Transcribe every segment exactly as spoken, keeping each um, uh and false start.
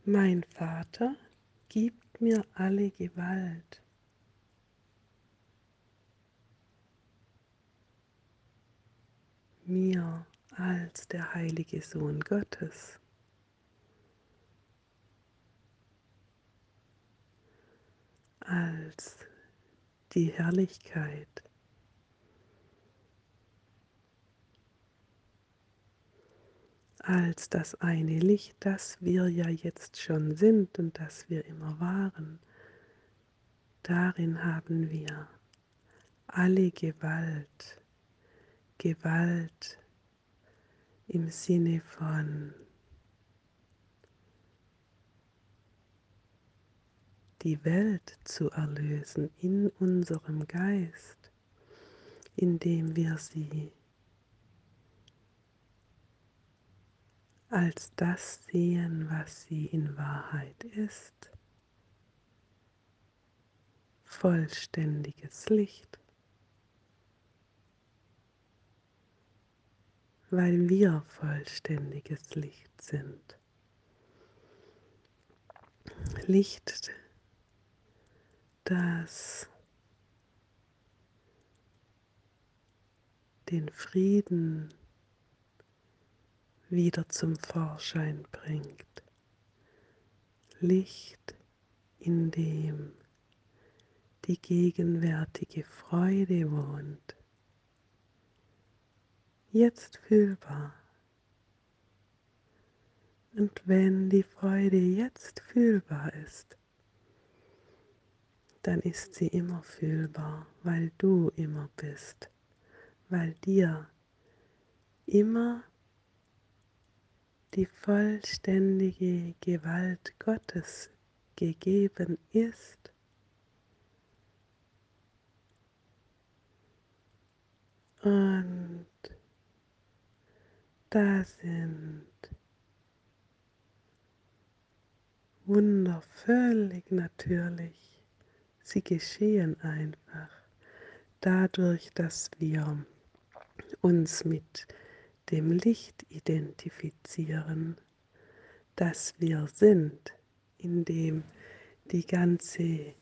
Mein Vater gibt mir alle Gewalt. Mir als der heilige Sohn Gottes, als die Herrlichkeit, als das eine Licht, das wir ja jetzt schon sind und das wir immer waren. Darin haben wir alle Gewalt, Gewalt im Sinne von die Welt zu erlösen in unserem Geist, indem wir sie als das sehen, was sie in Wahrheit ist. Vollständiges Licht, weil wir vollständiges Licht sind. Licht, das den Frieden wieder zum Vorschein bringt. Licht, in dem die gegenwärtige Freude wohnt, jetzt fühlbar. Und wenn die Freude jetzt fühlbar ist, dann ist sie immer fühlbar, weil du immer bist, weil dir immer die vollständige Gewalt Gottes gegeben ist. Und da sind Wunder völlig natürlich. Sie geschehen einfach dadurch, dass wir uns mit dem Licht identifizieren, das wir sind, in dem die ganze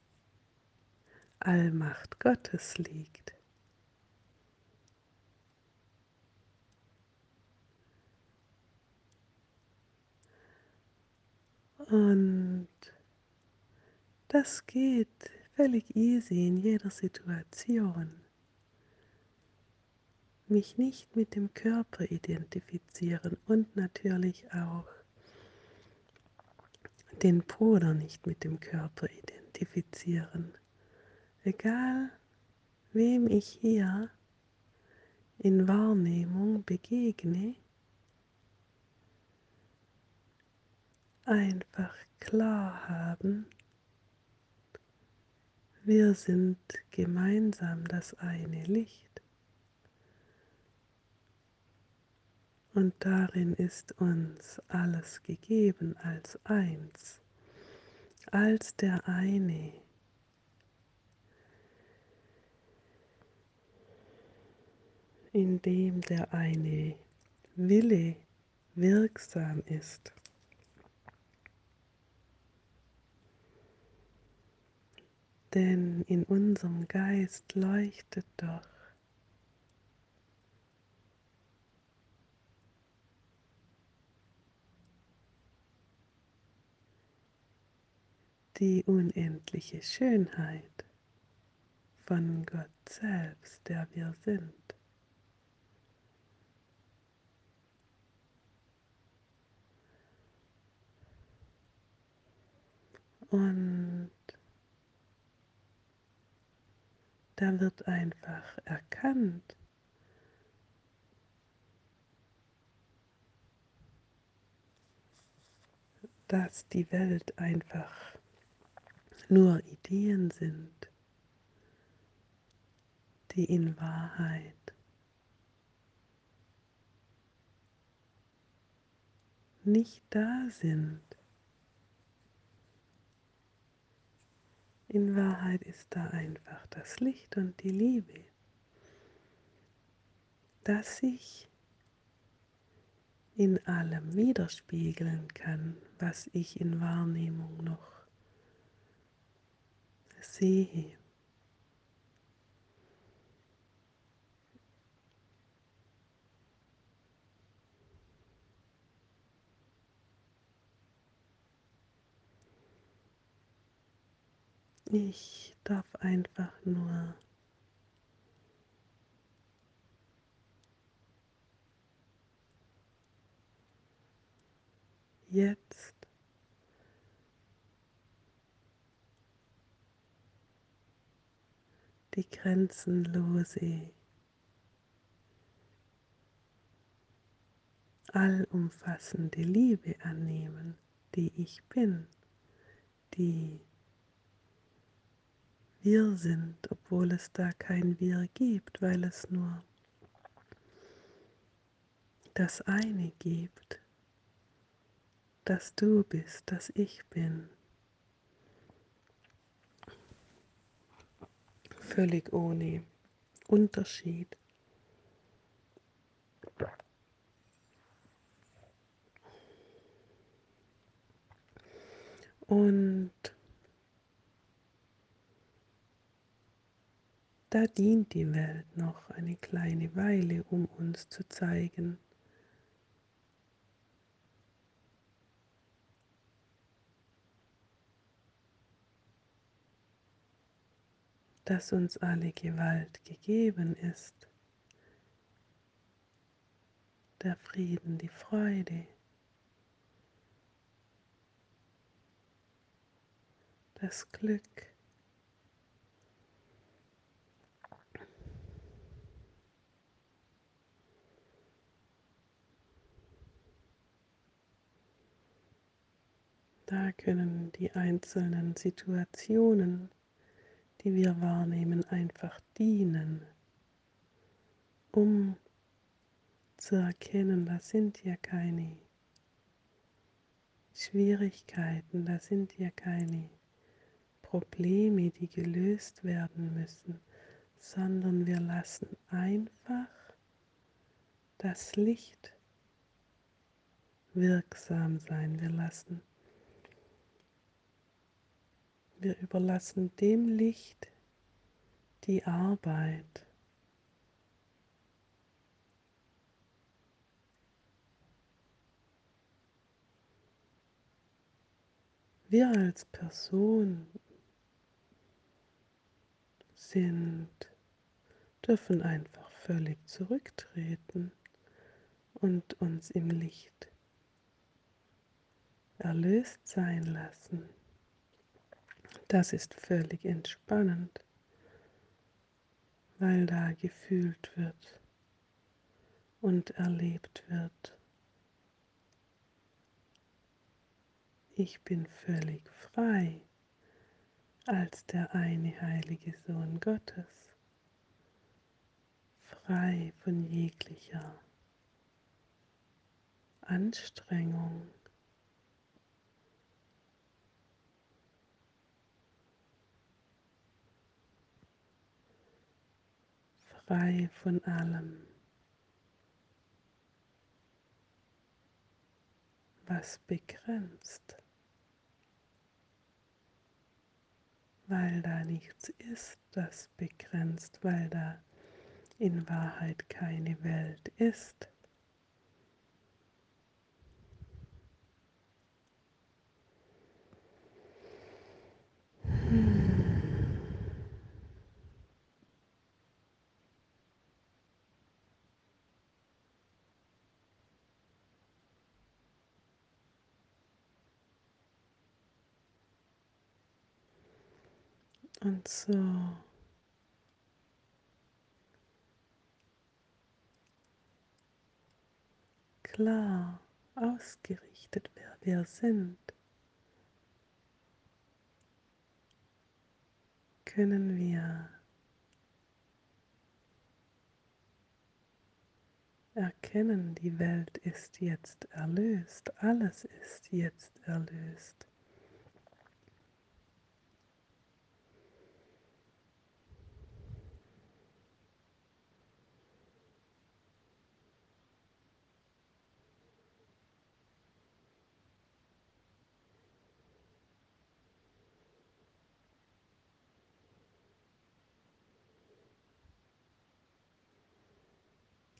Allmacht Gottes liegt. Und das geht völlig easy in jeder Situation. Mich nicht mit dem Körper identifizieren und natürlich auch den Bruder nicht mit dem Körper identifizieren. Egal, wem ich hier in Wahrnehmung begegne, einfach klar haben, wir sind gemeinsam das eine Licht und darin ist uns alles gegeben als eins, als der eine, in dem der eine Wille wirksam ist. Denn in unserem Geist leuchtet doch die unendliche Schönheit von Gott selbst, der wir sind. Und da wird einfach erkannt, dass die Welt einfach nur Ideen sind, die in Wahrheit nicht da sind. In Wahrheit ist da einfach das Licht und die Liebe, das sich in allem widerspiegeln kann, was ich in Wahrnehmung noch sehe. Ich darf einfach nur jetzt die grenzenlose, allumfassende Liebe annehmen, die ich bin, die wir sind, obwohl es da kein Wir gibt, weil es nur das eine gibt, das du bist, das ich bin, völlig ohne Unterschied. Und da dient die Welt noch eine kleine Weile, um uns zu zeigen, dass uns alle Gewalt gegeben ist, der Frieden, die Freude, das Glück. Da können die einzelnen Situationen, die wir wahrnehmen, einfach dienen, um zu erkennen, da sind ja keine Schwierigkeiten, da sind ja keine Probleme, die gelöst werden müssen, sondern wir lassen einfach das Licht wirksam sein. Wir lassen, wir überlassen dem Licht die Arbeit. Wir als Person sind, dürfen einfach völlig zurücktreten und uns im Licht erlöst sein lassen. Das ist völlig entspannend, weil da gefühlt wird und erlebt wird. Ich bin völlig frei als der eine heilige Sohn Gottes, frei von jeglicher Anstrengung, frei von allem, was begrenzt, weil da nichts ist, das begrenzt, weil da in Wahrheit keine Welt ist. Und so klar ausgerichtet, wer wir sind, können wir erkennen, die Welt ist jetzt erlöst, alles ist jetzt erlöst.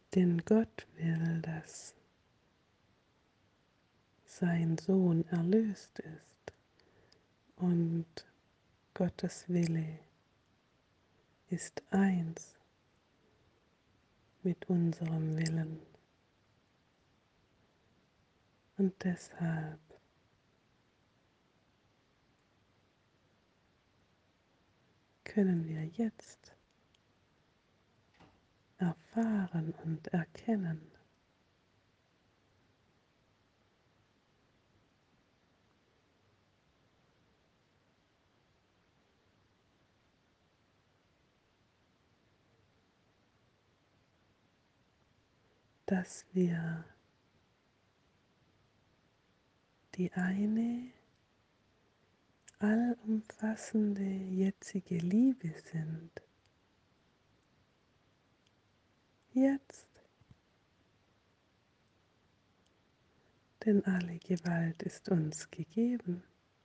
Denn Gott will, dass sein Sohn erlöst ist und Gottes Wille ist eins mit unserem Willen. Und deshalb können wir jetzt erfahren und erkennen, dass wir die eine allumfassende jetzige Liebe sind. Jetzt, denn alle Gewalt ist uns gegeben.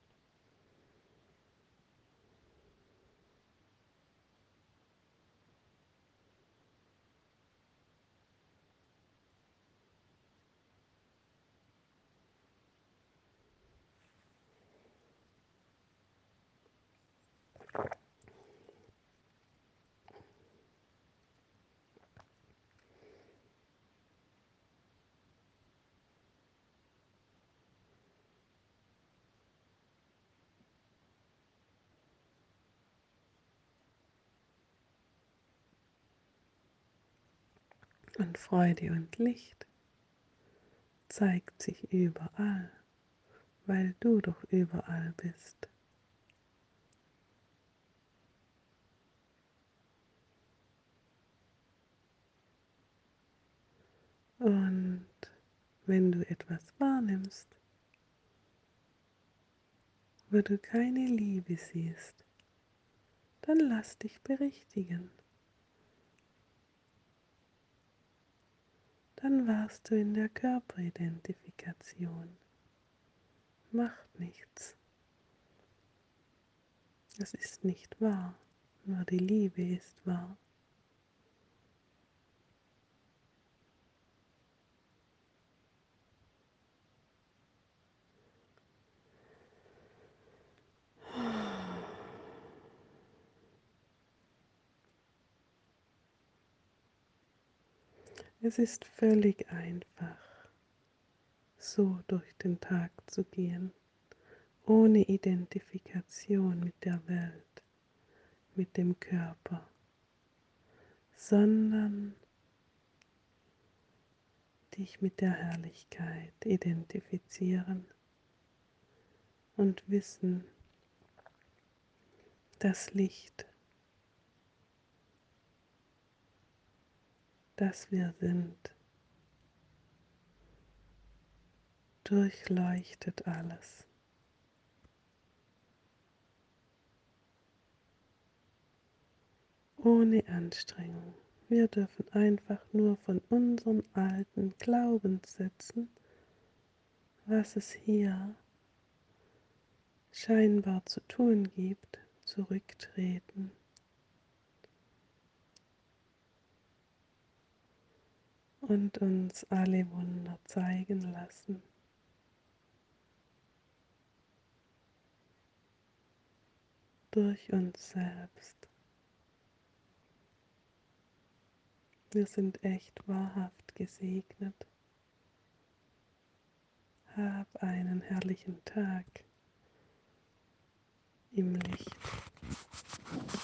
Und Freude und Licht zeigt sich überall, weil du doch überall bist. Und wenn du etwas wahrnimmst, wo du keine Liebe siehst, dann lass dich berichtigen. Dann warst du in der Körperidentifikation. Macht nichts. Es ist nicht wahr, nur die Liebe ist wahr. Es ist völlig einfach, so durch den Tag zu gehen, ohne Identifikation mit der Welt, mit dem Körper, sondern dich mit der Herrlichkeit identifizieren und wissen, das Licht, das wir sind, durchleuchtet alles. Ohne Anstrengung. Wir dürfen einfach nur von unseren alten Glaubenssätzen, was es hier scheinbar zu tun gibt, zurücktreten und uns alle Wunder zeigen lassen. Durch uns selbst. Wir sind echt wahrhaft gesegnet. Hab einen herrlichen Tag im Licht.